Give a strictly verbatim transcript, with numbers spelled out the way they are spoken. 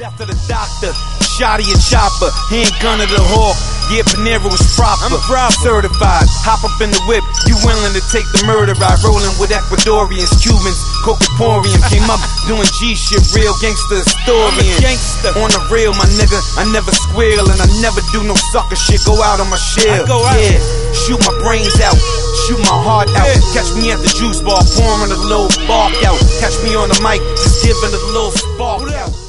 Death of the doctor, Shotty and Chopper, handgun of the hawk. Yeah, Panero was proper, I'm proud, certified. Hop up in the whip, you willing to take the murder ride? Rolling with Ecuadorians, Cubans, Cocaporian. Came up doing G shit, real gangster historian. Gangster on the real, my nigga. I never squeal and I never do no sucker shit. Go out on my shield, go out. Yeah, shoot my brains out, shoot my heart out. Yeah. Catch me at the juice bar, pouring a little bark out. Catch me on the mic, just giving a little spark out.